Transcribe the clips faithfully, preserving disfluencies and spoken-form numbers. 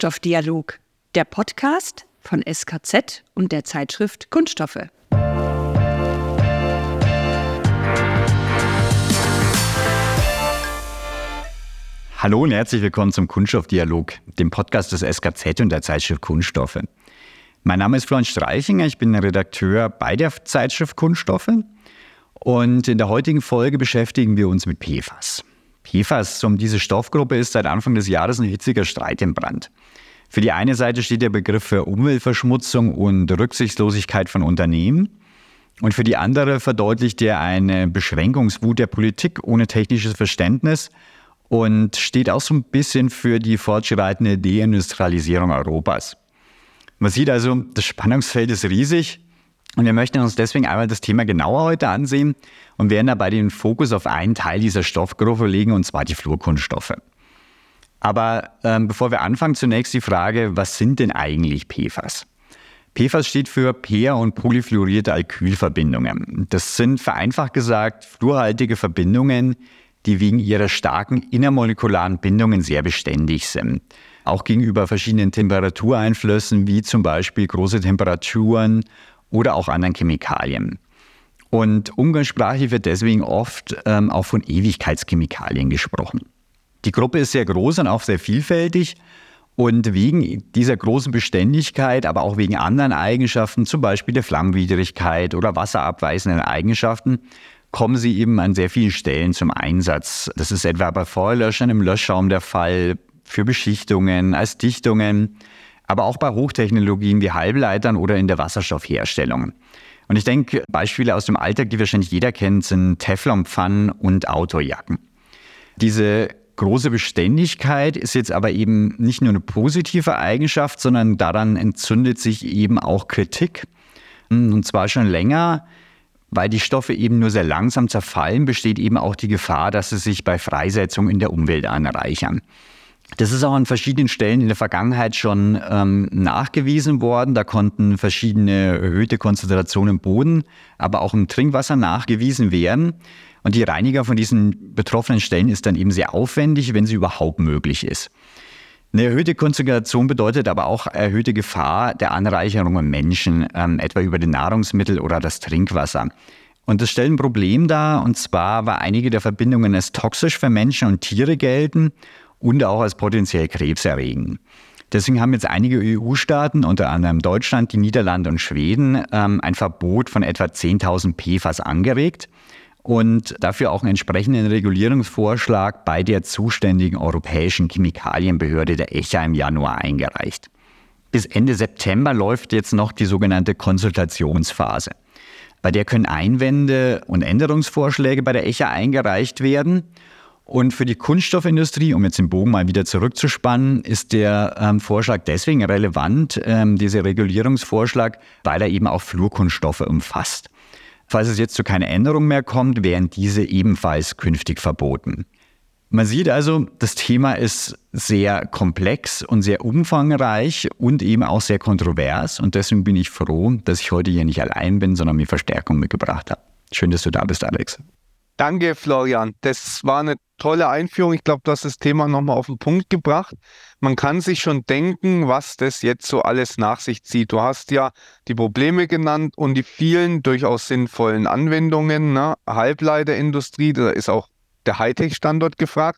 Kunststoffdialog, der Podcast von S K Z und der Zeitschrift Kunststoffe. Hallo und herzlich willkommen zum Kunststoffdialog, dem Podcast des S K Z und der Zeitschrift Kunststoffe. Mein Name ist Florian Streichinger, ich bin Redakteur bei der Zeitschrift Kunststoffe und in der heutigen Folge beschäftigen wir uns mit P F A S. P F A S, um diese Stoffgruppe, ist seit Anfang des Jahres ein hitziger Streit im Brand. Für die eine Seite steht der Begriff für Umweltverschmutzung und Rücksichtslosigkeit von Unternehmen und für die andere verdeutlicht er eine Beschränkungswut der Politik ohne technisches Verständnis und steht auch so ein bisschen für die fortschreitende Deindustrialisierung Europas. Man sieht also, das Spannungsfeld ist riesig und wir möchten uns deswegen einmal das Thema genauer heute ansehen und werden dabei den Fokus auf einen Teil dieser Stoffgruppe legen, und zwar die Fluorkunststoffe. Aber ähm, bevor wir anfangen, zunächst die Frage, was sind denn eigentlich P F A S? P F A S steht für per- und polyfluorierte Alkylverbindungen. Das sind vereinfacht gesagt fluorhaltige Verbindungen, die wegen ihrer starken innermolekularen Bindungen sehr beständig sind. Auch gegenüber verschiedenen Temperatureinflüssen, wie zum Beispiel große Temperaturen oder auch anderen Chemikalien. Und umgangssprachlich wird deswegen oft ähm, auch von Ewigkeitschemikalien gesprochen. Die Gruppe ist sehr groß und auch sehr vielfältig. Und wegen dieser großen Beständigkeit, aber auch wegen anderen Eigenschaften, zum Beispiel der Flammenwidrigkeit oder wasserabweisenden Eigenschaften, kommen sie eben an sehr vielen Stellen zum Einsatz. Das ist etwa bei Feuerlöschern im Löschschaum der Fall, für Beschichtungen, als Dichtungen, aber auch bei Hochtechnologien wie Halbleitern oder in der Wasserstoffherstellung. Und ich denke, Beispiele aus dem Alltag, die wahrscheinlich jeder kennt, sind Teflonpfannen und Autojacken. Diese große Beständigkeit ist jetzt aber eben nicht nur eine positive Eigenschaft, sondern daran entzündet sich eben auch Kritik. Und zwar schon länger, weil die Stoffe eben nur sehr langsam zerfallen, besteht eben auch die Gefahr, dass sie sich bei Freisetzung in der Umwelt anreichern. Das ist auch an verschiedenen Stellen in der Vergangenheit schon ähm, nachgewiesen worden. Da konnten verschiedene erhöhte Konzentrationen im Boden, aber auch im Trinkwasser nachgewiesen werden. Und die Reinigung von diesen betroffenen Stellen ist dann eben sehr aufwendig, wenn sie überhaupt möglich ist. Eine erhöhte Konzentration bedeutet aber auch erhöhte Gefahr der Anreicherung im Menschen, ähm, etwa über die Nahrungsmittel oder das Trinkwasser. Und das stellt ein Problem dar, und zwar, weil einige der Verbindungen als toxisch für Menschen und Tiere gelten und auch als potenziell krebserregend. Deswegen haben jetzt einige E U-Staaten, unter anderem Deutschland, die Niederlande und Schweden, ähm, ein Verbot von etwa zehntausend P F A S angeregt und dafür auch einen entsprechenden Regulierungsvorschlag bei der zuständigen Europäischen Chemikalienbehörde, der E C H A, im Januar eingereicht. Bis Ende September läuft jetzt noch die sogenannte Konsultationsphase. Bei der können Einwände und Änderungsvorschläge bei der E C H A eingereicht werden. Und für die Kunststoffindustrie, um jetzt den Bogen mal wieder zurückzuspannen, ist der ähm, Vorschlag deswegen relevant, ähm, dieser Regulierungsvorschlag, weil er eben auch Fluorkunststoffe umfasst. Falls es jetzt zu keiner Änderung mehr kommt, wären diese ebenfalls künftig verboten. Man sieht also, das Thema ist sehr komplex und sehr umfangreich und eben auch sehr kontrovers. Und deswegen bin ich froh, dass ich heute hier nicht allein bin, sondern mir Verstärkung mitgebracht habe. Schön, dass du da bist, Alex. Danke, Florian. Das war eine tolle Einführung. Ich glaube, du hast das Thema nochmal auf den Punkt gebracht. Man kann sich schon denken, was das jetzt so alles nach sich zieht. Du hast ja die Probleme genannt und die vielen durchaus sinnvollen Anwendungen. Ne? Halbleiterindustrie, da ist auch der Hightech-Standort gefragt.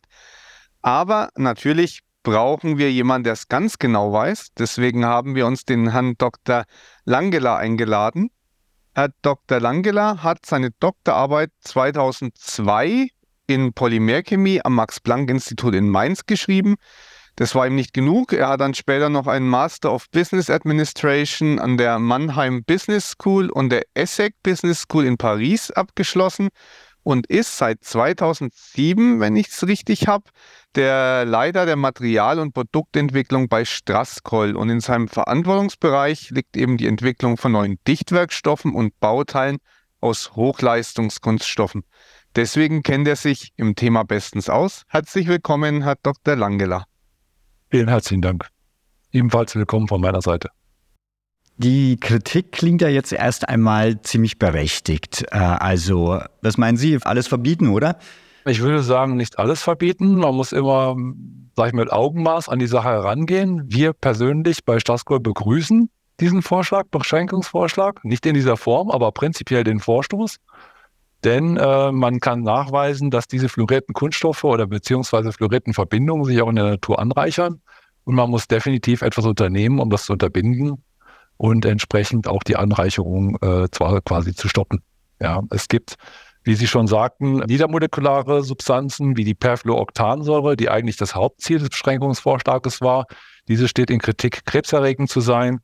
Aber natürlich brauchen wir jemanden, der es ganz genau weiß. Deswegen haben wir uns den Herrn Doktor Langela eingeladen. Herr Doktor Langela hat seine Doktorarbeit zweitausendzwei in Polymerchemie am Max-Planck-Institut in Mainz geschrieben. Das war ihm nicht genug. Er hat dann später noch einen Master of Business Administration an der Mannheim Business School und der ESSEC Business School in Paris abgeschlossen und ist seit zweitausendsieben, wenn ich es richtig habe, der Leiter der Material- und Produktentwicklung bei Strasscoll. Und in seinem Verantwortungsbereich liegt eben die Entwicklung von neuen Dichtwerkstoffen und Bauteilen aus Hochleistungskunststoffen. Deswegen kennt er sich im Thema bestens aus. Herzlich willkommen, Herr Doktor Langela. Vielen herzlichen Dank. Ebenfalls willkommen von meiner Seite. Die Kritik klingt ja jetzt erst einmal ziemlich berechtigt. Also, was meinen Sie? Alles verbieten, oder? Ich würde sagen, nicht alles verbieten. Man muss immer, sag ich mal, mit Augenmaß an die Sache herangehen. Wir persönlich bei Stassgol begrüßen diesen Vorschlag, Beschränkungsvorschlag, nicht in dieser Form, aber prinzipiell den Vorstoß. Denn äh, man kann nachweisen, dass diese fluorierten Kunststoffe oder beziehungsweise fluorierten Verbindungen sich auch in der Natur anreichern. Und man muss definitiv etwas unternehmen, um das zu unterbinden und entsprechend auch die Anreicherung äh, zwar quasi zu stoppen. Ja, es gibt, wie Sie schon sagten, niedermolekulare Substanzen wie die Perfluoroktansäure, die eigentlich das Hauptziel des Beschränkungsvorschlages war. Diese steht in Kritik, krebserregend zu sein.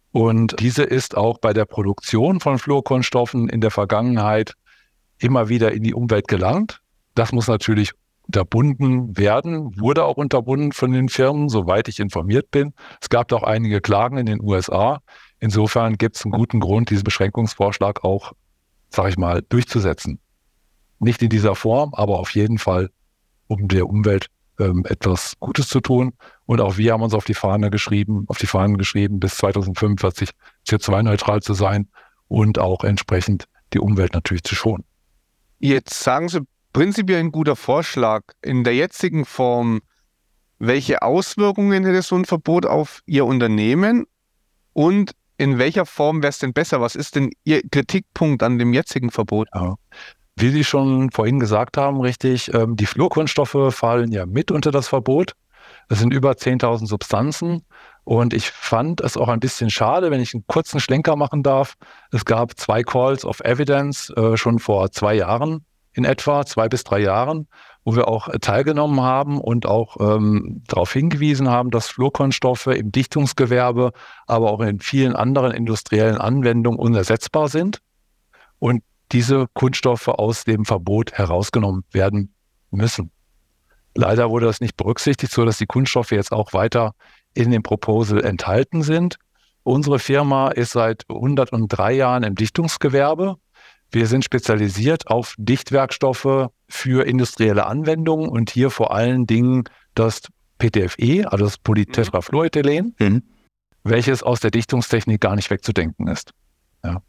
Und diese ist auch bei der Produktion von Fluorkunststoffen in der Vergangenheit immer wieder in die Umwelt gelangt. Das muss natürlich unterbunden werden, wurde auch unterbunden von den Firmen, soweit ich informiert bin. Es gab auch einige Klagen in den U S A. Insofern gibt es einen guten Grund, diesen Beschränkungsvorschlag auch, sage ich mal, durchzusetzen. Nicht in dieser Form, aber auf jeden Fall, um der Umwelt ähm, etwas Gutes zu tun. Und auch wir haben uns auf die Fahne geschrieben, auf die Fahnen geschrieben, bis zweitausendfünfundvierzig C O zwei neutral zu sein und auch entsprechend die Umwelt natürlich zu schonen. Jetzt sagen Sie prinzipiell ein guter Vorschlag. In der jetzigen Form, welche Auswirkungen hätte so ein Verbot auf Ihr Unternehmen und in welcher Form wäre es denn besser? Was ist denn Ihr Kritikpunkt an dem jetzigen Verbot? Ja. Wie Sie schon vorhin gesagt haben, richtig, ähm, die Fluorkunststoffe fallen ja mit unter das Verbot. Das sind über zehntausend Substanzen und ich fand es auch ein bisschen schade, wenn ich einen kurzen Schlenker machen darf. Es gab zwei Calls of Evidence äh, schon vor zwei Jahren in etwa, zwei bis drei Jahren, wo wir auch äh, teilgenommen haben und auch ähm, darauf hingewiesen haben, dass Fluorkunststoffe im Dichtungsgewerbe, aber auch in vielen anderen industriellen Anwendungen unersetzbar sind und diese Kunststoffe aus dem Verbot herausgenommen werden müssen. Leider wurde das nicht berücksichtigt, so dass die Kunststoffe jetzt auch weiter in dem Proposal enthalten sind. Unsere Firma ist seit hundertdrei Jahren im Dichtungsgewerbe. Wir sind spezialisiert auf Dichtwerkstoffe für industrielle Anwendungen und hier vor allen Dingen das P T F E, also das Polytetrafluorethylen, mhm. welches aus der Dichtungstechnik gar nicht wegzudenken ist. Ja.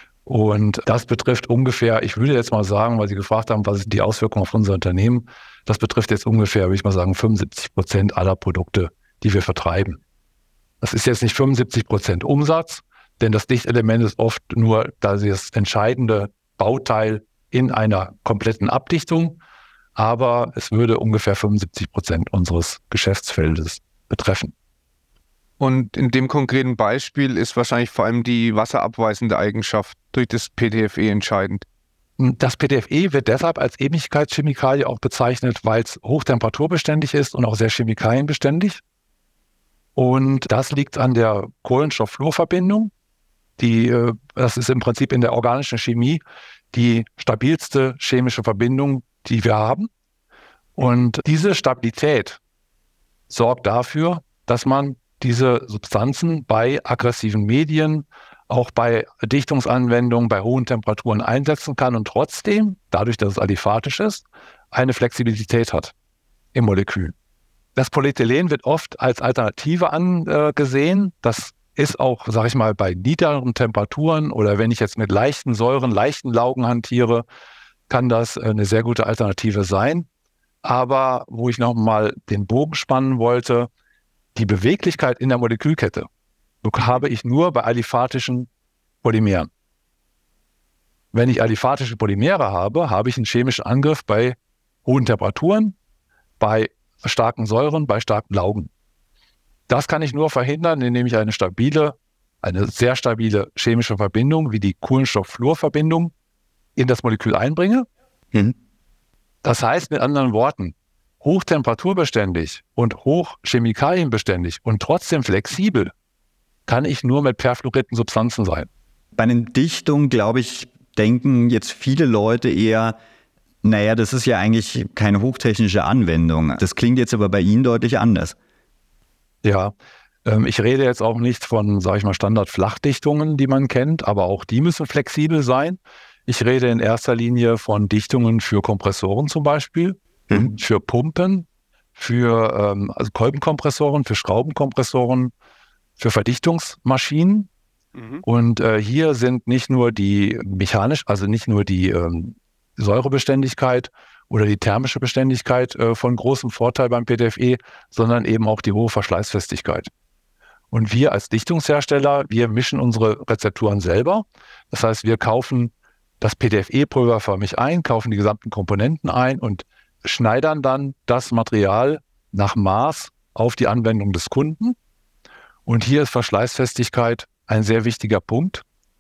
Und das betrifft ungefähr, ich würde jetzt mal sagen, weil Sie gefragt haben, was sind die Auswirkungen auf unser Unternehmen, das betrifft jetzt ungefähr, würde ich mal sagen, fünfundsiebzig Prozent aller Produkte, die wir vertreiben. Das ist jetzt nicht fünfundsiebzig Prozent Umsatz, denn das Dichtelement ist oft nur das entscheidende Bauteil in einer kompletten Abdichtung, aber es würde ungefähr fünfundsiebzig Prozent unseres Geschäftsfeldes betreffen. Und in dem konkreten Beispiel ist wahrscheinlich vor allem die wasserabweisende Eigenschaft durch das P T F E entscheidend. Das P T F E wird deshalb als Ewigkeitschemikalie auch bezeichnet, weil es hochtemperaturbeständig ist und auch sehr chemikalienbeständig. Und das liegt an der Kohlenstoff-Fluor-Verbindung. Die, das ist im Prinzip in der organischen Chemie die stabilste chemische Verbindung, die wir haben. Und diese Stabilität sorgt dafür, dass man diese Substanzen bei aggressiven Medien, auch bei Dichtungsanwendungen, bei hohen Temperaturen einsetzen kann und trotzdem, dadurch, dass es aliphatisch ist, eine Flexibilität hat im Molekül. Das Polyethylen wird oft als Alternative angesehen. Das ist auch, sage ich mal, bei niederen Temperaturen oder wenn ich jetzt mit leichten Säuren, leichten Laugen hantiere, kann das eine sehr gute Alternative sein. Aber wo ich nochmal den Bogen spannen wollte, die Beweglichkeit in der Molekülkette habe ich nur bei aliphatischen Polymeren. Wenn ich aliphatische Polymere habe, habe ich einen chemischen Angriff bei hohen Temperaturen, bei starken Säuren, bei starken Laugen. Das kann ich nur verhindern, indem ich eine stabile, eine sehr stabile chemische Verbindung wie die Kohlenstoff-Fluor-Verbindung in das Molekül einbringe. Mhm. Das heißt mit anderen Worten, hochtemperaturbeständig und hochchemikalienbeständig und trotzdem flexibel kann ich nur mit perfluorierten Substanzen sein. Bei einer Dichtung, glaube ich, denken jetzt viele Leute eher, naja, das ist ja eigentlich keine hochtechnische Anwendung. Das klingt jetzt aber bei Ihnen deutlich anders. Ja, ähm, ich rede jetzt auch nicht von, sage ich mal, Standard-Flachdichtungen, die man kennt, aber auch die müssen flexibel sein. Ich rede in erster Linie von Dichtungen für Kompressoren zum Beispiel, mhm. für Pumpen, für ähm, also Kolbenkompressoren, für Schraubenkompressoren, für Verdichtungsmaschinen. Mhm. Und äh, hier sind nicht nur die mechanisch, also nicht nur die ähm, Säurebeständigkeit oder die thermische Beständigkeit äh, von großem Vorteil beim P T F E, sondern eben auch die hohe Verschleißfestigkeit. Und wir als Dichtungshersteller, wir mischen unsere Rezepturen selber. Das heißt, wir kaufen das P T F E pulverförmig ein, kaufen die gesamten Komponenten ein und schneidern dann das Material nach Maß auf die Anwendung des Kunden. Und hier ist Verschleißfestigkeit ein sehr wichtiger Punkt.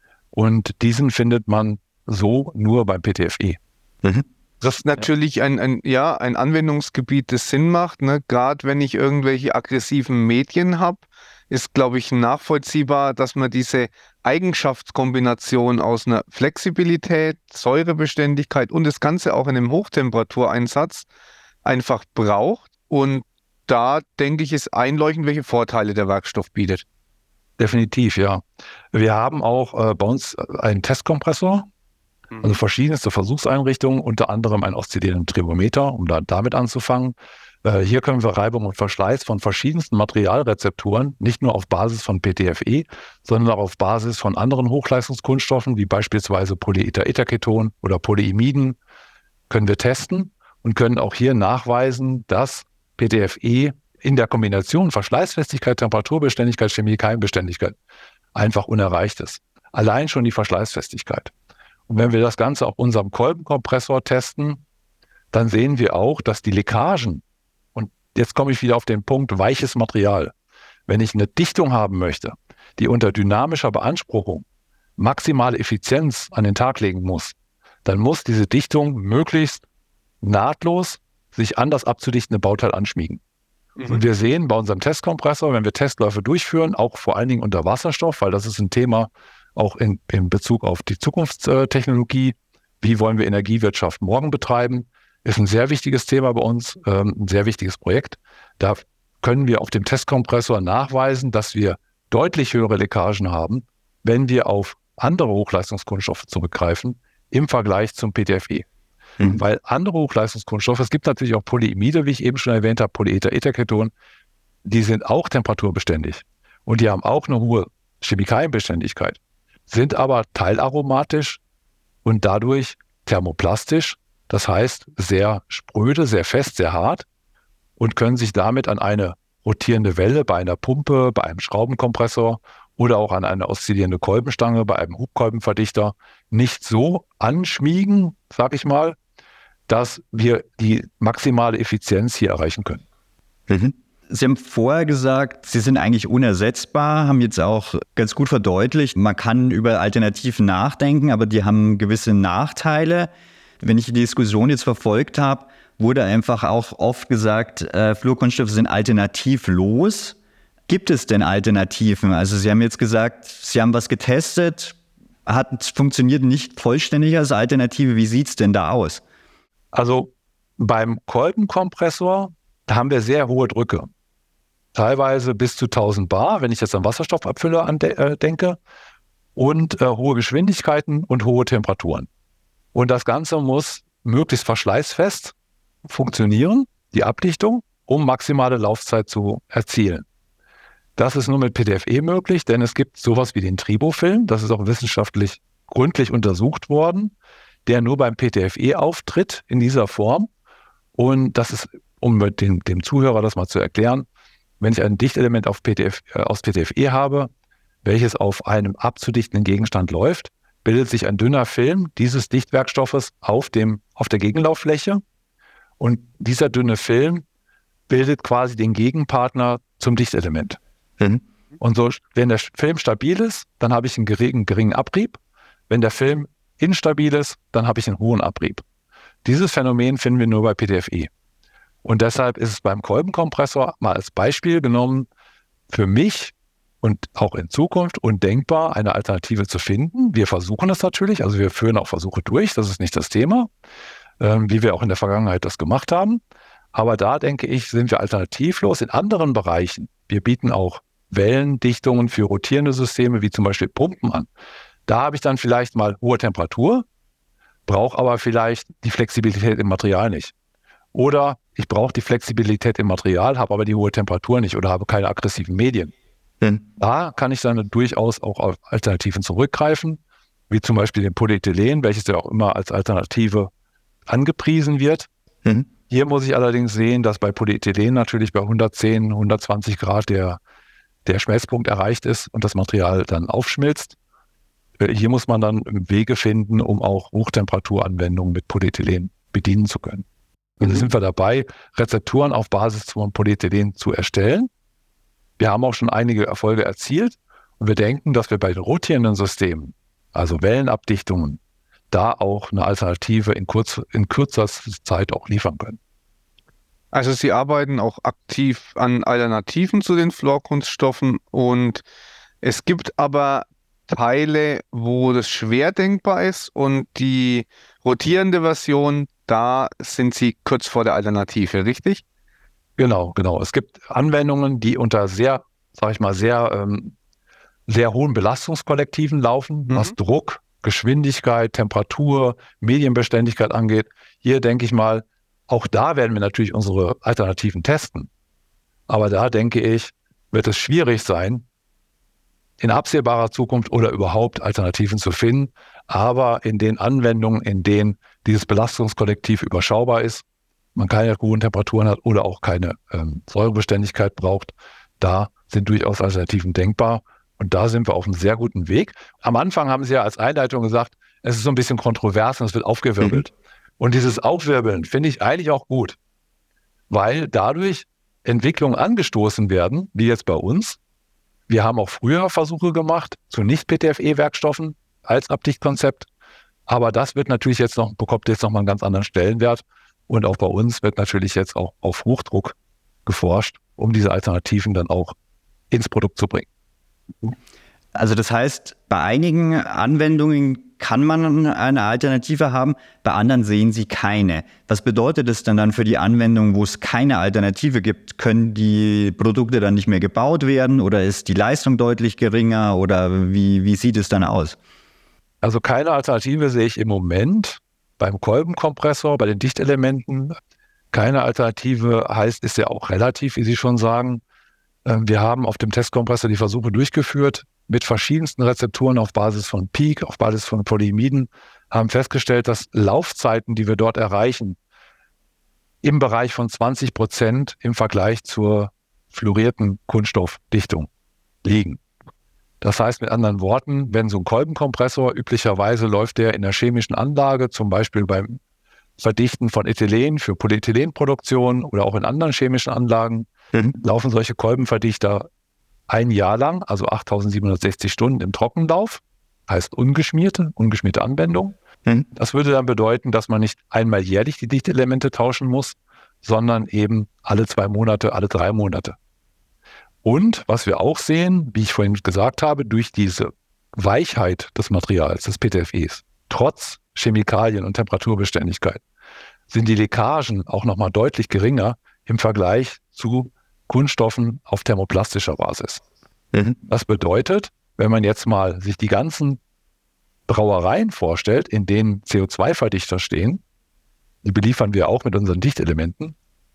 Und diesen findet man so nur beim P T F E. Mhm. Das ist natürlich ein, ein, ja, ein Anwendungsgebiet, das Sinn macht. Ne? Gerade wenn ich irgendwelche aggressiven Medien habe, ist, glaube ich, nachvollziehbar, dass man diese Eigenschaftskombination aus einer Flexibilität, Säurebeständigkeit und das Ganze auch in einem Hochtemperatureinsatz einfach braucht. Und da, denke ich, ist einleuchtend, welche Vorteile der Werkstoff bietet. Definitiv, ja. Wir haben auch äh, bei uns einen Testkompressor, also verschiedenste Versuchseinrichtungen, unter anderem einen oszillierenden Tribometer, um da damit anzufangen. Äh, hier können wir Reibung und Verschleiß von verschiedensten Materialrezepturen, nicht nur auf Basis von P T F E, sondern auch auf Basis von anderen Hochleistungskunststoffen, wie beispielsweise Polyether-Etherketon oder Polyimiden, können wir testen und können auch hier nachweisen, dass P T F E in der Kombination Verschleißfestigkeit, Temperaturbeständigkeit, Chemiekeimbeständigkeit einfach unerreicht ist. Allein schon die Verschleißfestigkeit. Und wenn wir das Ganze auf unserem Kolbenkompressor testen, dann sehen wir auch, dass die Leckagen, und jetzt komme ich wieder auf den Punkt weiches Material, wenn ich eine Dichtung haben möchte, die unter dynamischer Beanspruchung maximale Effizienz an den Tag legen muss, dann muss diese Dichtung möglichst nahtlos sich an das abzudichtende Bauteil anschmiegen. Mhm. Und wir sehen bei unserem Testkompressor, wenn wir Testläufe durchführen, auch vor allen Dingen unter Wasserstoff, weil das ist ein Thema, auch in, in Bezug auf die Zukunftstechnologie. Wie wollen wir Energiewirtschaft morgen betreiben? Ist ein sehr wichtiges Thema bei uns, ähm, ein sehr wichtiges Projekt. Da können wir auf dem Testkompressor nachweisen, dass wir deutlich höhere Leckagen haben, wenn wir auf andere Hochleistungskunststoffe zurückgreifen im Vergleich zum P T F E. Mhm. Weil andere Hochleistungskunststoffe, es gibt natürlich auch Polyimide, wie ich eben schon erwähnt habe, Polyether-Etherketon, die sind auch temperaturbeständig und die haben auch eine hohe Chemiekeimbeständigkeit, sind aber teilaromatisch und dadurch thermoplastisch, das heißt sehr spröde, sehr fest, sehr hart und können sich damit an eine rotierende Welle bei einer Pumpe, bei einem Schraubenkompressor oder auch an eine oszillierende Kolbenstange bei einem Hubkolbenverdichter nicht so anschmiegen, sag ich mal, dass wir die maximale Effizienz hier erreichen können. Mhm. Sie haben vorher gesagt, Sie sind eigentlich unersetzbar, haben jetzt auch ganz gut verdeutlicht, man kann über Alternativen nachdenken, aber die haben gewisse Nachteile. Wenn ich die Diskussion jetzt verfolgt habe, wurde einfach auch oft gesagt, äh, Fluorkunststoffe sind alternativlos. Gibt es denn Alternativen? Also Sie haben jetzt gesagt, Sie haben was getestet, hat funktioniert nicht vollständig als Alternative. Wie sieht es denn da aus? Also beim Kolbenkompressor, da haben wir sehr hohe Drücke. Teilweise bis zu tausend Bar, wenn ich jetzt an Wasserstoffabfüller ande- äh, denke, und äh, hohe Geschwindigkeiten und hohe Temperaturen. Und das Ganze muss möglichst verschleißfest funktionieren, die Abdichtung, um maximale Laufzeit zu erzielen. Das ist nur mit P T F E möglich, denn es gibt sowas wie den Tribofilm, das ist auch wissenschaftlich gründlich untersucht worden, der nur beim P T F E auftritt in dieser Form. Und das ist, um mit dem, dem Zuhörer das mal zu erklären, wenn ich ein Dichtelement auf P T F, äh, aus P T F E habe, welches auf einem abzudichtenden Gegenstand läuft, bildet sich ein dünner Film dieses Dichtwerkstoffes auf, dem, auf der Gegenlauffläche. Und dieser dünne Film bildet quasi den Gegenpartner zum Dichtelement. Mhm. Und so, wenn der Film stabil ist, dann habe ich einen geringen, geringen Abrieb. Wenn der Film instabil ist, dann habe ich einen hohen Abrieb. Dieses Phänomen finden wir nur bei P T F E. Und deshalb ist es beim Kolbenkompressor mal als Beispiel genommen, für mich und auch in Zukunft undenkbar, eine Alternative zu finden. Wir versuchen das natürlich, also wir führen auch Versuche durch, das ist nicht das Thema, ähm, wie wir auch in der Vergangenheit das gemacht haben. Aber da, denke ich, sind wir alternativlos in anderen Bereichen. Wir bieten auch Wellendichtungen für rotierende Systeme, wie zum Beispiel Pumpen an. Da habe ich dann vielleicht mal hohe Temperatur, brauche aber vielleicht die Flexibilität im Material nicht. Oder ich brauche die Flexibilität im Material, habe aber die hohe Temperatur nicht oder habe keine aggressiven Medien. Mhm. Da kann ich dann durchaus auch auf Alternativen zurückgreifen, wie zum Beispiel den Polyethylen, welches ja auch immer als Alternative angepriesen wird. Mhm. Hier muss ich allerdings sehen, dass bei Polyethylen natürlich bei hundertzehn, hundertzwanzig Grad der, der Schmelzpunkt erreicht ist und das Material dann aufschmilzt. Hier muss man dann Wege finden, um auch Hochtemperaturanwendungen mit Polyethylen bedienen zu können. Also Mhm. sind wir dabei, Rezepturen auf Basis von Polyethylen zu erstellen. Wir haben auch schon einige Erfolge erzielt und wir denken, dass wir bei den rotierenden Systemen, also Wellenabdichtungen, da auch eine Alternative in, kurz, in kürzester Zeit auch liefern können. Also Sie arbeiten auch aktiv an Alternativen zu den Fluorkunststoffen und es gibt aber Teile, wo das schwer denkbar ist und die rotierende Version, da sind Sie kurz vor der Alternative, richtig? Genau, genau. Es gibt Anwendungen, die unter sehr, sag ich mal, sehr, ähm, sehr hohen Belastungskollektiven laufen, Mhm. was Druck, Geschwindigkeit, Temperatur, Medienbeständigkeit angeht. Hier denke ich mal, auch da werden wir natürlich unsere Alternativen testen. Aber da denke ich, wird es schwierig sein, in absehbarer Zukunft oder überhaupt Alternativen zu finden. Aber in den Anwendungen, in denen dieses Belastungskollektiv überschaubar ist, man keine hohen Temperaturen hat oder auch keine ähm, Säurebeständigkeit braucht, da sind durchaus Alternativen denkbar. Und da sind wir auf einem sehr guten Weg. Am Anfang haben Sie ja als Einleitung gesagt, es ist so ein bisschen kontrovers und es wird aufgewirbelt. Mhm. Und dieses Aufwirbeln finde ich eigentlich auch gut, weil dadurch Entwicklungen angestoßen werden, wie jetzt bei uns. Wir haben auch früher Versuche gemacht zu Nicht-P T F E-Werkstoffen als Abdichtkonzept. Aber das wird natürlich jetzt noch, bekommt jetzt nochmal einen ganz anderen Stellenwert. Und auch bei uns wird natürlich jetzt auch auf Hochdruck geforscht, um diese Alternativen dann auch ins Produkt zu bringen. Also das heißt, bei einigen Anwendungen kann man eine Alternative haben, bei anderen sehen Sie keine. Was bedeutet es denn dann für die Anwendungen, wo es keine Alternative gibt? Können die Produkte dann nicht mehr gebaut werden oder ist die Leistung deutlich geringer oder wie, wie sieht es dann aus? Also keine Alternative sehe ich im Moment beim Kolbenkompressor, bei den Dichtelementen. Keine Alternative heißt, ist ja auch relativ, wie Sie schon sagen. Wir haben auf dem Testkompressor die Versuche durchgeführt mit verschiedensten Rezepturen auf Basis von Peak, auf Basis von Polyimiden, haben festgestellt, dass Laufzeiten, die wir dort erreichen, im Bereich von zwanzig Prozent im Vergleich zur fluorierten Kunststoffdichtung liegen. Das heißt mit anderen Worten, wenn so ein Kolbenkompressor, üblicherweise läuft der in der chemischen Anlage, zum Beispiel beim Verdichten von Ethylen für Polyethylenproduktion oder auch in anderen chemischen Anlagen, mhm. laufen solche Kolbenverdichter ein Jahr lang, also achttausendsiebenhundertsechzig Stunden im Trockenlauf, heißt ungeschmierte, ungeschmierte Anwendung. Mhm. Das würde dann bedeuten, dass man nicht einmal jährlich die Dichtelemente tauschen muss, sondern eben alle zwei Monate, alle drei Monate. Und was wir auch sehen, wie ich vorhin gesagt habe, durch diese Weichheit des Materials, des P T F Es, trotz Chemikalien und Temperaturbeständigkeit, sind die Leckagen auch nochmal deutlich geringer im Vergleich zu Kunststoffen auf thermoplastischer Basis. Mhm. Das bedeutet, wenn man jetzt mal sich die ganzen Brauereien vorstellt, in denen C O zwei Verdichter stehen, die beliefern wir auch mit unseren Dichtelementen,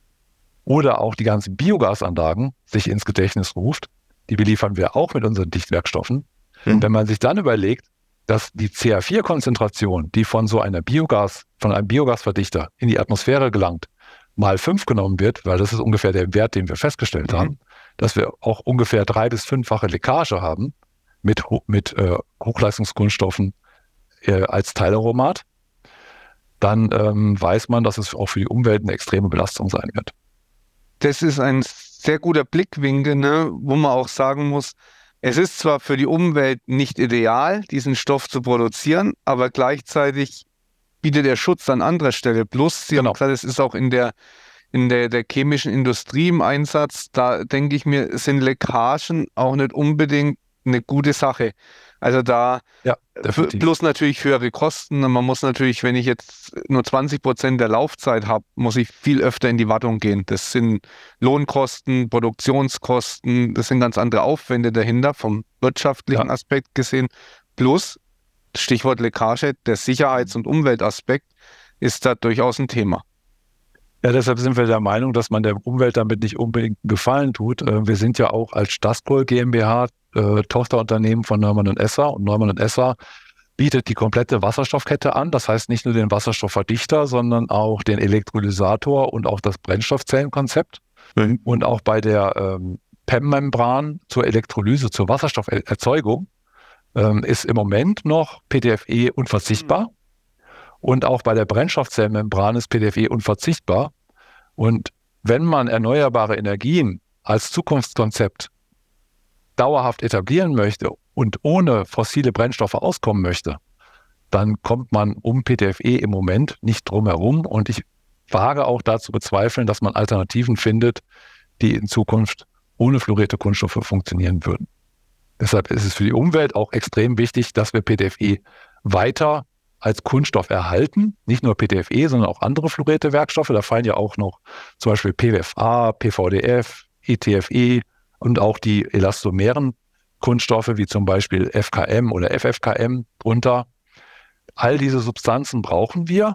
oder auch die ganzen Biogasanlagen sich ins Gedächtnis ruft, die beliefern wir auch mit unseren Dichtwerkstoffen. Mhm. Wenn man sich dann überlegt, dass die C A vier Konzentration, die von so einer Biogas, von einem Biogasverdichter in die Atmosphäre gelangt, mal fünf genommen wird, weil das ist ungefähr der Wert, den wir festgestellt mhm. haben, dass wir auch ungefähr drei- bis fünffache Leckage haben mit, mit äh, Hochleistungskunststoffen äh, als Teilaromat, dann ähm, weiß man, dass es auch für die Umwelt eine extreme Belastung sein wird. Das ist ein sehr guter Blickwinkel, ne, wo man auch sagen muss, es ist zwar für die Umwelt nicht ideal, diesen Stoff zu produzieren, aber gleichzeitig bietet der Schutz an anderer Stelle. Plus, Sie genau. haben gesagt, es ist auch in der, in der, der chemischen Industrie im Einsatz. Da denke ich mir, sind Leckagen auch nicht unbedingt eine gute Sache. Also da, ja, plus natürlich höhere Kosten. Man muss natürlich, wenn ich jetzt nur zwanzig Prozent der Laufzeit habe, muss ich viel öfter in die Wartung gehen. Das sind Lohnkosten, Produktionskosten, das sind ganz andere Aufwände dahinter, vom wirtschaftlichen ja. Aspekt gesehen. Plus, Stichwort Leckage, der Sicherheits- und Umweltaspekt ist da durchaus ein Thema. Ja, deshalb sind wir der Meinung, dass man der Umwelt damit nicht unbedingt einen Gefallen tut. Wir sind ja auch als Stastpol GmbH äh, Tochterunternehmen von Neumann und Esser und Neumann und Esser bietet die komplette Wasserstoffkette an. Das heißt nicht nur den Wasserstoffverdichter, sondern auch den Elektrolysator und auch das Brennstoffzellenkonzept. Mhm. Und auch bei der ähm, P E M-Membran zur Elektrolyse, zur Wasserstofferzeugung ähm, ist im Moment noch P D F E unverzichtbar. Mhm. Und auch bei der Brennstoffzellenmembran ist P D F E unverzichtbar. Und wenn man erneuerbare Energien als Zukunftskonzept dauerhaft etablieren möchte und ohne fossile Brennstoffe auskommen möchte, dann kommt man um P D F E im Moment nicht drum herum. Und ich wage auch dazu bezweifeln, dass man Alternativen findet, die in Zukunft ohne fluorierte Kunststoffe funktionieren würden. Deshalb ist es für die Umwelt auch extrem wichtig, dass wir P D F E weiter als Kunststoff erhalten. Nicht nur P D F E, sondern auch andere fluorierte Werkstoffe. Da fallen ja auch noch zum Beispiel P W F A, P V D F, E T F E und auch die elastomeren Kunststoffe wie zum Beispiel F K M oder F F K M drunter. All diese Substanzen brauchen wir,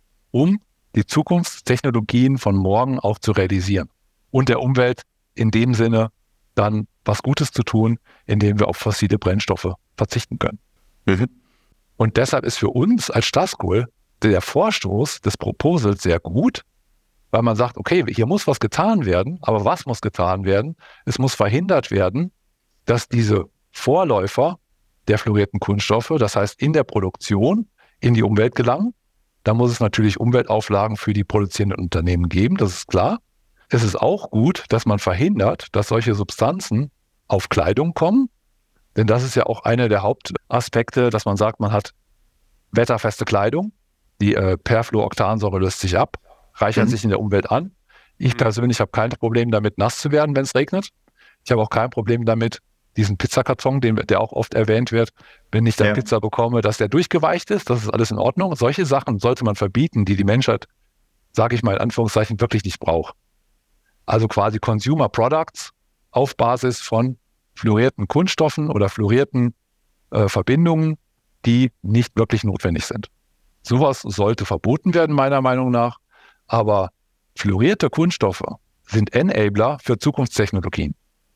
um die Zukunftstechnologien von morgen auch zu realisieren und der Umwelt in dem Sinne dann was Gutes zu tun, indem wir auf fossile Brennstoffe verzichten können. Mhm. Und deshalb ist für uns als Staskohl der Vorstoß des Proposals sehr gut, weil man sagt, okay, hier muss was getan werden, aber was muss getan werden? Es muss verhindert werden, dass diese Vorläufer der fluorierten Kunststoffe, das heißt in der Produktion, in die Umwelt gelangen. Da muss es natürlich Umweltauflagen für die produzierenden Unternehmen geben, das ist klar. Es ist auch gut, dass man verhindert, dass solche Substanzen auf Kleidung kommen, denn das ist ja auch einer der Hauptaspekte, dass man sagt, man hat wetterfeste Kleidung, die äh, Perfluoroktansäure löst sich ab, reichert mhm. sich in der Umwelt an. Ich persönlich habe kein Problem damit, nass zu werden, wenn es regnet. Ich habe auch kein Problem damit, diesen Pizzakarton, den, der auch oft erwähnt wird, wenn ich dann ja. Pizza bekomme, dass der durchgeweicht ist, das ist alles in Ordnung. Solche Sachen sollte man verbieten, die die Menschheit, sage ich mal in Anführungszeichen, wirklich nicht braucht. Also quasi Consumer Products auf Basis von fluorierten Kunststoffen oder fluorierten äh, Verbindungen, die nicht wirklich notwendig sind. Sowas sollte verboten werden, meiner Meinung nach. Aber fluorierte Kunststoffe sind Enabler für Zukunftstechnologien.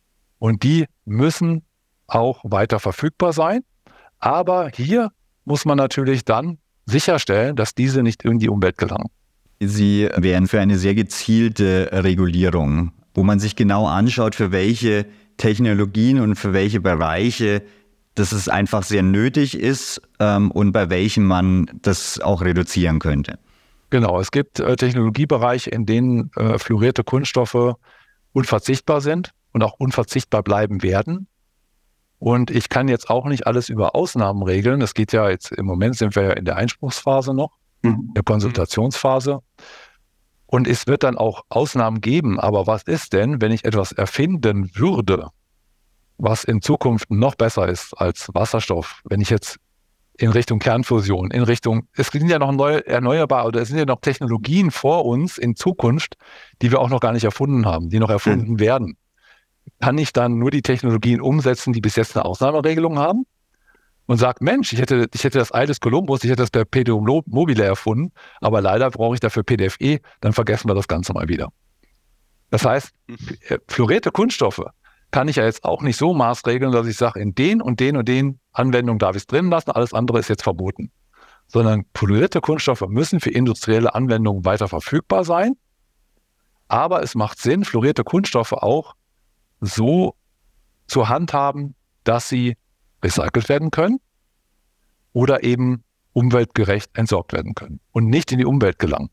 Und die müssen auch weiter verfügbar sein. Aber hier muss man natürlich dann sicherstellen, dass diese nicht in die Umwelt gelangen. Sie wären für eine sehr gezielte Regulierung, wo man sich genau anschaut, für welche Technologien und für welche Bereiche dass es einfach sehr nötig ist ähm, und bei welchen man das auch reduzieren könnte. Genau, es gibt äh, Technologiebereiche, in denen äh, fluorierte Kunststoffe unverzichtbar sind und auch unverzichtbar bleiben werden. Und ich kann jetzt auch nicht alles über Ausnahmen regeln. Es geht ja jetzt, im Moment sind wir ja in der Einspruchsphase noch, mhm. der Konsultationsphase. Und es wird dann auch Ausnahmen geben. Aber was ist denn, wenn ich etwas erfinden würde, was in Zukunft noch besser ist als Wasserstoff? Wenn ich jetzt in Richtung Kernfusion, in Richtung, es sind ja noch neue, erneuerbare oder es sind ja noch Technologien vor uns in Zukunft, die wir auch noch gar nicht erfunden haben, die noch erfunden mhm. werden. Kann ich dann nur die Technologien umsetzen, die bis jetzt eine Ausnahmeregelung haben? Und sage, Mensch, ich hätte, ich hätte das Ei des Kolumbus, ich hätte das Perpetuum mobile erfunden, aber leider brauche ich dafür P D F E, dann vergessen wir das Ganze mal wieder. Das heißt, fluorierte Kunststoffe kann ich ja jetzt auch nicht so maßregeln, dass ich sage, in den und den und den Anwendungen darf ich es drin lassen, alles andere ist jetzt verboten. Sondern fluorierte Kunststoffe müssen für industrielle Anwendungen weiter verfügbar sein. Aber es macht Sinn, fluorierte Kunststoffe auch so zu handhaben, dass sie recycelt werden können oder eben umweltgerecht entsorgt werden können und nicht in die Umwelt gelangen.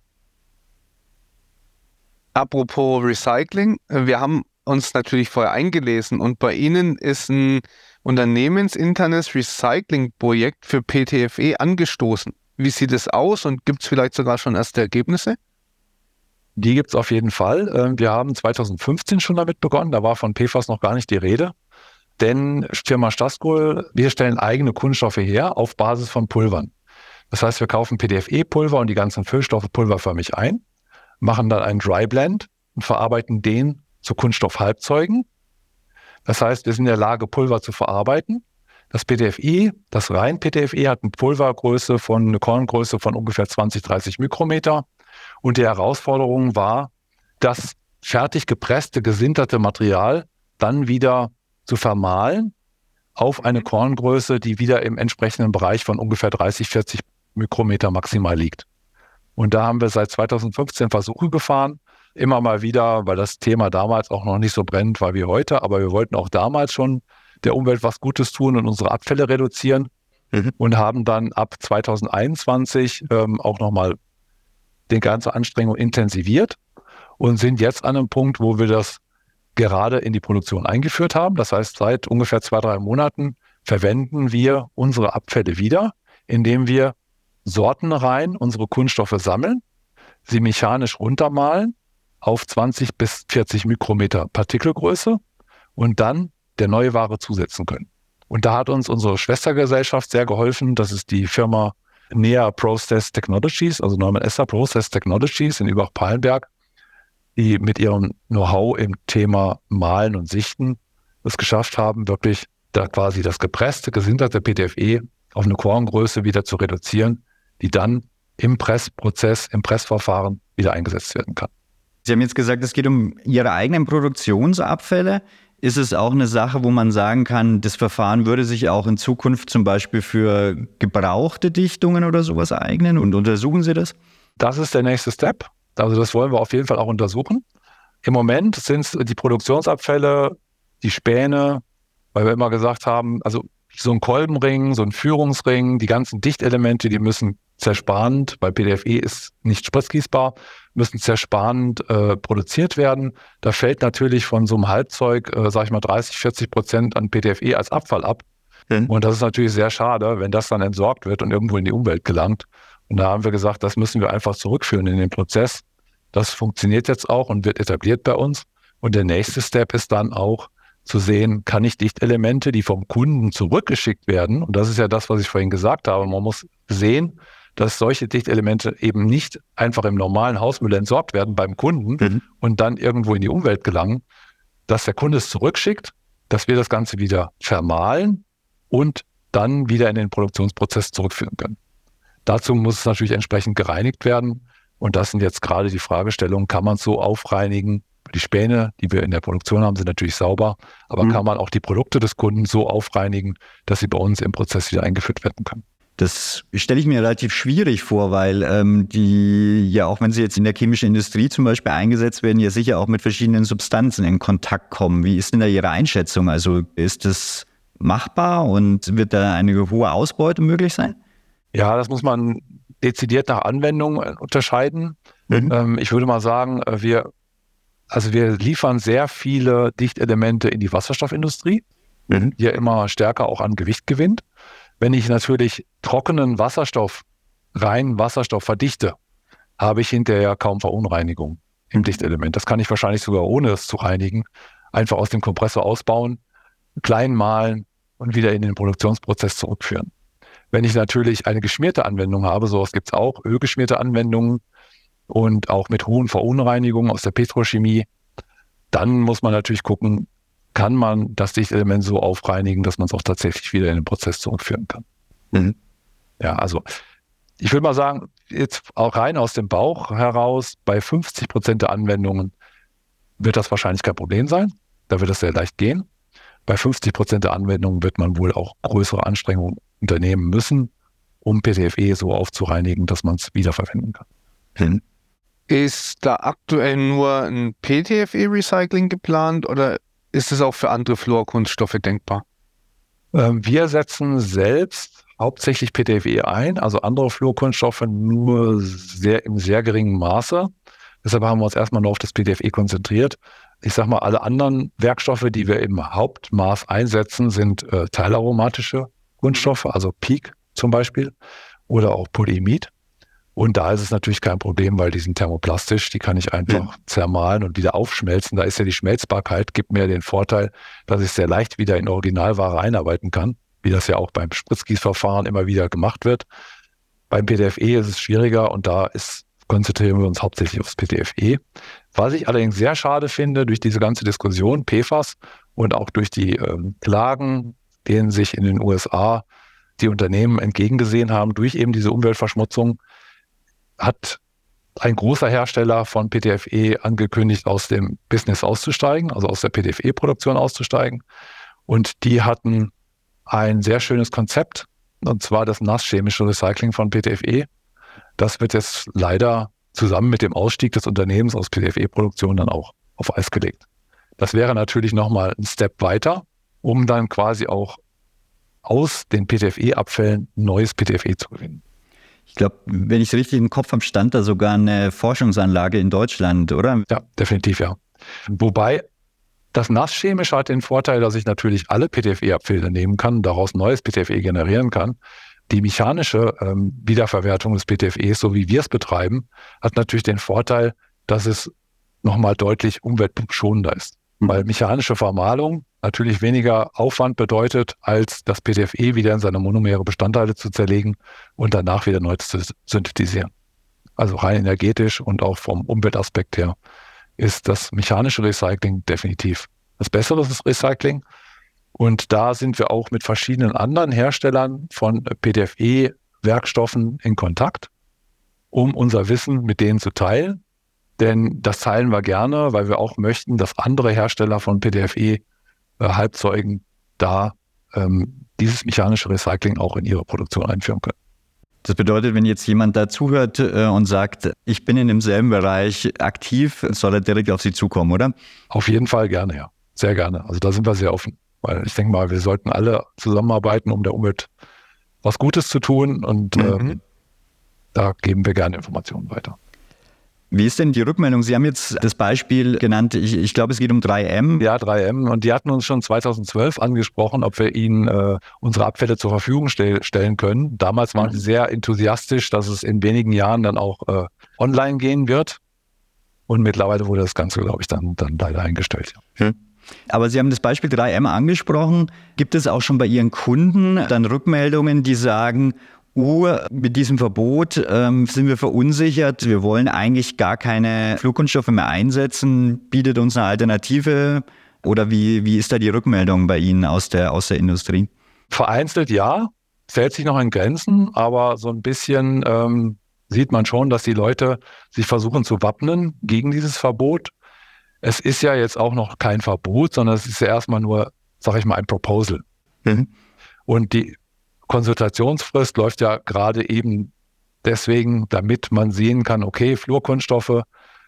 Apropos Recycling, wir haben uns natürlich vorher eingelesen und bei Ihnen ist ein unternehmensinternes Recyclingprojekt für P T F E angestoßen. Wie sieht es aus und gibt es vielleicht sogar schon erste Ergebnisse? Die gibt es auf jeden Fall. Wir haben zweitausendfünfzehn schon damit begonnen, da war von P F A S noch gar nicht die Rede. Denn Firma Staskohl, wir stellen eigene Kunststoffe her auf Basis von Pulvern. Das heißt, wir kaufen P D F E-Pulver und die ganzen Füllstoffe pulverförmig ein, machen dann einen Dry Blend und verarbeiten den zu Kunststoffhalbzeugen. Das heißt, wir sind in der Lage, Pulver zu verarbeiten. Das P D F E, das rein P D F E, hat eine Pulvergröße von, eine Korngröße von ungefähr zwanzig, dreißig Mikrometer. Und die Herausforderung war, das fertig gepresste, gesinterte Material dann wieder zu vermahlen auf eine Korngröße, die wieder im entsprechenden Bereich von ungefähr dreißig, vierzig Mikrometer maximal liegt. Und da haben wir seit zweitausendfünfzehn Versuche gefahren, immer mal wieder, weil das Thema damals auch noch nicht so brennend war wie heute, aber wir wollten auch damals schon der Umwelt was Gutes tun und unsere Abfälle reduzieren mhm. und haben dann ab zweitausendeinundzwanzig ähm, auch nochmal die ganze Anstrengung intensiviert und sind jetzt an einem Punkt, wo wir das gerade in die Produktion eingeführt haben. Das heißt, seit ungefähr zwei, drei Monaten verwenden wir unsere Abfälle wieder, indem wir sortenrein unsere Kunststoffe sammeln, sie mechanisch runtermahlen auf zwanzig bis vierzig Mikrometer Partikelgröße und dann der neue Ware zusetzen können. Und da hat uns unsere Schwestergesellschaft sehr geholfen. Das ist die Firma Nea Process Technologies, also Neumann Esser Process Technologies in Übach-Palenberg, die mit ihrem Know-how im Thema Malen und Sichten es geschafft haben, wirklich da quasi das gepresste, gesinterte P T F E auf eine Korngröße wieder zu reduzieren, die dann im Pressprozess, im Pressverfahren wieder eingesetzt werden kann. Sie haben jetzt gesagt, es geht um Ihre eigenen Produktionsabfälle. Ist es auch eine Sache, wo man sagen kann, das Verfahren würde sich auch in Zukunft zum Beispiel für gebrauchte Dichtungen oder sowas eignen? Und untersuchen Sie das? Das ist der nächste Step. Also das wollen wir auf jeden Fall auch untersuchen. Im Moment sind es die Produktionsabfälle, die Späne, weil wir immer gesagt haben, also so ein Kolbenring, so ein Führungsring, die ganzen Dichtelemente, die müssen zersparend, weil P T F E ist nicht spritzgießbar, müssen zersparend äh, produziert werden. Da fällt natürlich von so einem Halbzeug, äh, sag ich mal, dreißig, vierzig Prozent an P T F E als Abfall ab. Mhm. Und das ist natürlich sehr schade, wenn das dann entsorgt wird und irgendwo in die Umwelt gelangt. Und da haben wir gesagt, das müssen wir einfach zurückführen in den Prozess. Das funktioniert jetzt auch und wird etabliert bei uns. Und der nächste Step ist dann auch zu sehen, kann ich Dichtelemente, die vom Kunden zurückgeschickt werden, und das ist ja das, was ich vorhin gesagt habe, man muss sehen, dass solche Dichtelemente eben nicht einfach im normalen Hausmüll entsorgt werden beim Kunden mhm. und dann irgendwo in die Umwelt gelangen, dass der Kunde es zurückschickt, dass wir das Ganze wieder vermahlen und dann wieder in den Produktionsprozess zurückführen können. Dazu muss es natürlich entsprechend gereinigt werden. Und das sind jetzt gerade die Fragestellungen, kann man es so aufreinigen? Die Späne, die wir in der Produktion haben, sind natürlich sauber, aber mhm. kann man auch die Produkte des Kunden so aufreinigen, dass sie bei uns im Prozess wieder eingeführt werden können? Das stelle ich mir relativ schwierig vor, weil ähm, die ja auch, wenn sie jetzt in der chemischen Industrie zum Beispiel eingesetzt werden, ja sicher auch mit verschiedenen Substanzen in Kontakt kommen. Wie ist denn da Ihre Einschätzung? Also ist das machbar und wird da eine hohe Ausbeute möglich sein? Ja, das muss man dezidiert nach Anwendung unterscheiden. Mhm. Ähm, ich würde mal sagen, wir, also wir liefern sehr viele Dichtelemente in die Wasserstoffindustrie, mhm. die ja immer stärker auch an Gewicht gewinnt. Wenn ich natürlich trockenen Wasserstoff, reinen Wasserstoff verdichte, habe ich hinterher kaum Verunreinigung im Dichtelement. Das kann ich wahrscheinlich sogar ohne es zu reinigen, einfach aus dem Kompressor ausbauen, klein mahlen und wieder in den Produktionsprozess zurückführen. Wenn ich natürlich eine geschmierte Anwendung habe, sowas gibt es auch, ölgeschmierte Anwendungen und auch mit hohen Verunreinigungen aus der Petrochemie, dann muss man natürlich gucken, kann man das Dichtelement so aufreinigen, dass man es auch tatsächlich wieder in den Prozess zurückführen kann. Mhm. Ja, also ich würde mal sagen, jetzt auch rein aus dem Bauch heraus, bei fünfzig Prozent der Anwendungen wird das wahrscheinlich kein Problem sein. Da wird es sehr leicht gehen. Bei fünfzig Prozent der Anwendungen wird man wohl auch größere Anstrengungen unternehmen müssen, um P T F E so aufzureinigen, dass man es wiederverwenden kann. Mhm. Ist da aktuell nur ein P T F E-Recycling geplant oder ist es auch für andere Fluorkunststoffe denkbar? Wir setzen selbst hauptsächlich P T F E ein, also andere Fluorkunststoffe nur sehr im sehr geringen Maße. Deshalb haben wir uns erstmal nur auf das P T F E konzentriert. Ich sage mal, alle anderen Werkstoffe, die wir im Hauptmaß einsetzen, sind äh, teilaromatische Kunststoffe, also P E E K zum Beispiel oder auch Polyimid. Und da ist es natürlich kein Problem, weil die sind thermoplastisch, die kann ich einfach ja. zermahlen und wieder aufschmelzen. Da ist ja die Schmelzbarkeit, gibt mir den Vorteil, dass ich sehr leicht wieder in Originalware einarbeiten kann, wie das ja auch beim Spritzgießverfahren immer wieder gemacht wird. Beim P T F E ist es schwieriger und da ist, konzentrieren wir uns hauptsächlich aufs P T F E. Was ich allerdings sehr schade finde, durch diese ganze Diskussion, P F A S und auch durch die ähm, Klagen, denen sich in den U S A die Unternehmen entgegengesehen haben, durch eben diese Umweltverschmutzung, hat ein großer Hersteller von P T F E angekündigt, aus dem Business auszusteigen, also aus der P T F E-Produktion auszusteigen. Und die hatten ein sehr schönes Konzept, und zwar das nasschemische Recycling von P T F E. Das wird jetzt leider zusammen mit dem Ausstieg des Unternehmens aus P T F E-Produktion dann auch auf Eis gelegt. Das wäre natürlich nochmal ein Step weiter, um dann quasi auch aus den P T F E-Abfällen neues P T F E zu gewinnen. Ich glaube, wenn ich es richtig im Kopf habe, stand da sogar eine Forschungsanlage in Deutschland, oder? Ja, definitiv, ja. Wobei das Nasschemische hat den Vorteil, dass ich natürlich alle P T F E-Abfälle nehmen kann, daraus neues P T F E generieren kann. Die mechanische ähm, Wiederverwertung des P T F Es, so wie wir es betreiben, hat natürlich den Vorteil, dass es nochmal deutlich umweltschonender ist. Mhm. Weil mechanische Vermahlung natürlich weniger Aufwand bedeutet, als das P T F E wieder in seine monomere Bestandteile zu zerlegen und danach wieder neu zu synthetisieren. Also rein energetisch und auch vom Umweltaspekt her ist das mechanische Recycling definitiv das bessere Recycling. Und da sind wir auch mit verschiedenen anderen Herstellern von P T F E-Werkstoffen in Kontakt, um unser Wissen mit denen zu teilen. Denn das teilen wir gerne, weil wir auch möchten, dass andere Hersteller von P T F E-Halbzeugen da ähm, dieses mechanische Recycling auch in ihre Produktion einführen können. Das bedeutet, wenn jetzt jemand da zuhört äh, und sagt, ich bin in demselben Bereich aktiv, soll er direkt auf Sie zukommen, oder? Auf jeden Fall gerne, ja. Sehr gerne. Also da sind wir sehr offen. Weil ich denke mal, wir sollten alle zusammenarbeiten, um der Umwelt was Gutes zu tun. Und mhm. ähm, da geben wir gerne Informationen weiter. Wie ist denn die Rückmeldung? Sie haben jetzt das Beispiel genannt, ich, ich glaube, es geht um drei M. Ja, drei M. Und die hatten uns schon zweitausendzwölf angesprochen, ob wir ihnen äh, unsere Abfälle zur Verfügung stell, stellen können. Damals waren mhm. sie sehr enthusiastisch, dass es in wenigen Jahren dann auch äh, online gehen wird. Und mittlerweile wurde das Ganze, glaube ich, dann, dann leider eingestellt. Ja. Aber Sie haben das Beispiel drei M angesprochen. Gibt es auch schon bei Ihren Kunden dann Rückmeldungen, die sagen, oh, mit diesem Verbot ähm, sind wir verunsichert, wir wollen eigentlich gar keine Flugkunststoffe mehr einsetzen, bietet uns eine Alternative? Oder wie, wie ist da die Rückmeldung bei Ihnen aus der, aus der Industrie? Vereinzelt ja, es hält sich noch in Grenzen, aber so ein bisschen ähm, sieht man schon, dass die Leute sich versuchen zu wappnen gegen dieses Verbot. Es ist ja jetzt auch noch kein Verbot, sondern es ist ja erstmal nur, sag ich mal, ein Proposal. Mhm. Und die Konsultationsfrist läuft ja gerade eben deswegen, damit man sehen kann, okay, Fluorkunststoffe,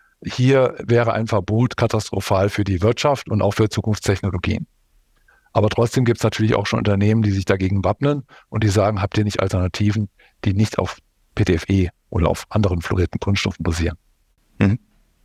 hier wäre ein Verbot katastrophal für die Wirtschaft und auch für Zukunftstechnologien. Aber trotzdem gibt es natürlich auch schon Unternehmen, die sich dagegen wappnen und die sagen, habt ihr nicht Alternativen, die nicht auf P T F E oder auf anderen fluorierten Kunststoffen basieren? Mhm.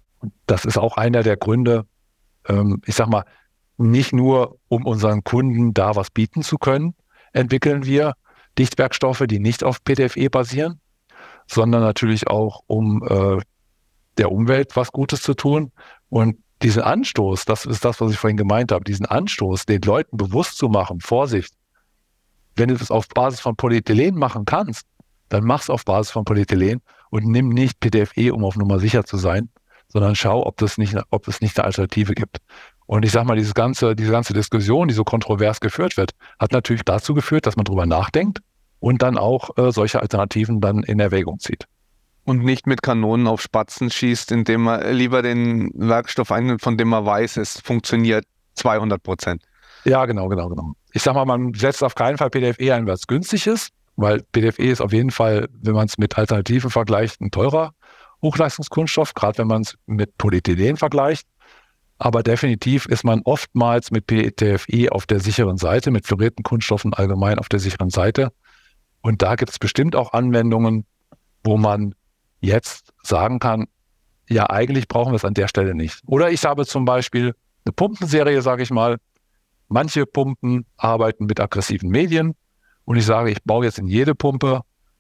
Das ist auch einer der Gründe, ähm, ich sag mal, nicht nur um unseren Kunden da was bieten zu können, entwickeln wir Dichtwerkstoffe, die nicht auf P T F E basieren, sondern natürlich auch, um äh, der Umwelt was Gutes zu tun. Und diesen Anstoß, das ist das, was ich vorhin gemeint habe, diesen Anstoß, den Leuten bewusst zu machen, Vorsicht, wenn du das auf Basis von Polyethylen machen kannst, dann mach es auf Basis von Polyethylen und nimm nicht P T F E, um auf Nummer sicher zu sein, sondern schau, ob das nicht, ob es nicht eine Alternative gibt. Und ich sag mal, dieses ganze, diese ganze Diskussion, die so kontrovers geführt wird, hat natürlich dazu geführt, dass man drüber nachdenkt und dann auch äh, solche Alternativen dann in Erwägung zieht. Und nicht mit Kanonen auf Spatzen schießt, indem man lieber den Werkstoff einnimmt, von dem man weiß, es funktioniert zweihundert Prozent. Ja, genau, genau, genau. Ich sag mal, man setzt auf keinen Fall P T F E ein, weil es günstig ist, weil P T F E ist auf jeden Fall, wenn man es mit Alternativen vergleicht, ein teurer Hochleistungskunststoff, gerade wenn man es mit Polyethylen vergleicht. Aber definitiv ist man oftmals mit P T F E auf der sicheren Seite, mit fluorierten Kunststoffen allgemein auf der sicheren Seite. Und da gibt es bestimmt auch Anwendungen, wo man jetzt sagen kann, ja, eigentlich brauchen wir es an der Stelle nicht. Oder ich habe zum Beispiel eine Pumpenserie, sage ich mal. Manche Pumpen arbeiten mit aggressiven Medien und ich sage, ich baue jetzt in jede Pumpe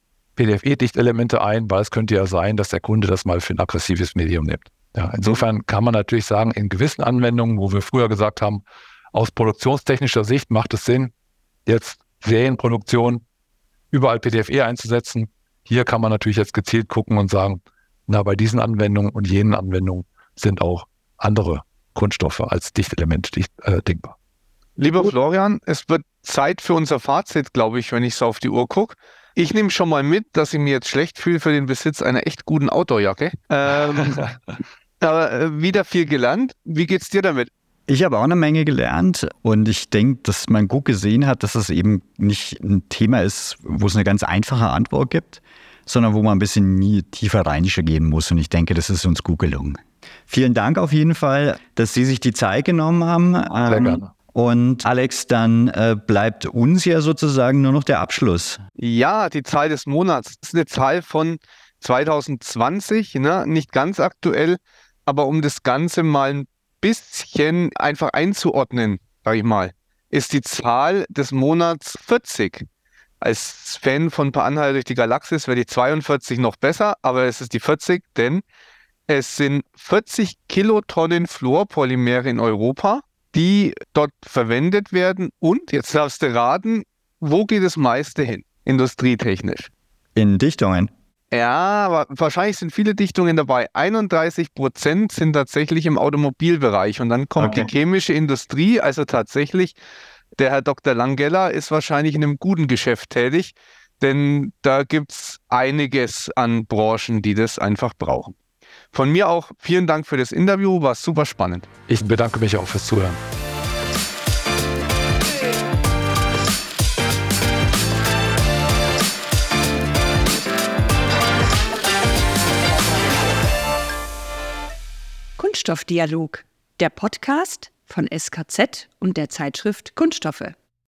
P T F E-Dichtelemente ein, weil es könnte ja sein, dass der Kunde das mal für ein aggressives Medium nimmt. Ja, insofern kann man natürlich sagen, in gewissen Anwendungen, wo wir früher gesagt haben, aus produktionstechnischer Sicht macht es Sinn, jetzt Serienproduktion überall P T F E einzusetzen. Hier kann man natürlich jetzt gezielt gucken und sagen, na, bei diesen Anwendungen und jenen Anwendungen sind auch andere Kunststoffe als Dichtelemente dicht, äh, denkbar. Lieber Florian, es wird Zeit für unser Fazit, glaube ich, wenn ich so auf die Uhr gucke. Ich nehme schon mal mit, dass ich mir jetzt schlecht fühle für den Besitz einer echt guten Outdoor-Jacke. Ähm, aber äh, wieder viel gelernt. Wie geht's dir damit? Ich habe auch eine Menge gelernt und ich denke, dass man gut gesehen hat, dass es eben nicht ein Thema ist, wo es eine ganz einfache Antwort gibt, sondern wo man ein bisschen nie tiefer reingehen muss. Und ich denke, das ist uns gut gelungen. Vielen Dank auf jeden Fall, dass Sie sich die Zeit genommen haben. Sehr gerne. Und Alex, dann äh, bleibt uns ja sozusagen nur noch der Abschluss. Ja, die Zahl des Monats ist eine Zahl von zwanzig zwanzig, ne? Nicht ganz aktuell, aber um das Ganze mal ein bisschen einfach einzuordnen, sag ich mal, ist die Zahl des Monats vierzig. Als Fan von Per Anhalter durch die Galaxis wäre die zweiundvierzig noch besser, aber es ist die vierzig, denn es sind vierzig Kilotonnen Fluorpolymere in Europa, die dort verwendet werden. Und, jetzt darfst du raten, wo geht das meiste hin, industrietechnisch? In Dichtungen. Ja, aber wahrscheinlich sind viele Dichtungen dabei. einunddreißig Prozent sind tatsächlich im Automobilbereich. Und dann kommt Okay. die chemische Industrie, also tatsächlich, der Herr Doktor Langella ist wahrscheinlich in einem guten Geschäft tätig, denn da gibt es einiges an Branchen, die das einfach brauchen. Von mir auch vielen Dank für das Interview, war super spannend. Ich bedanke mich auch fürs Zuhören. Kunststoffdialog, der Podcast von S K Z und der Zeitschrift Kunststoffe.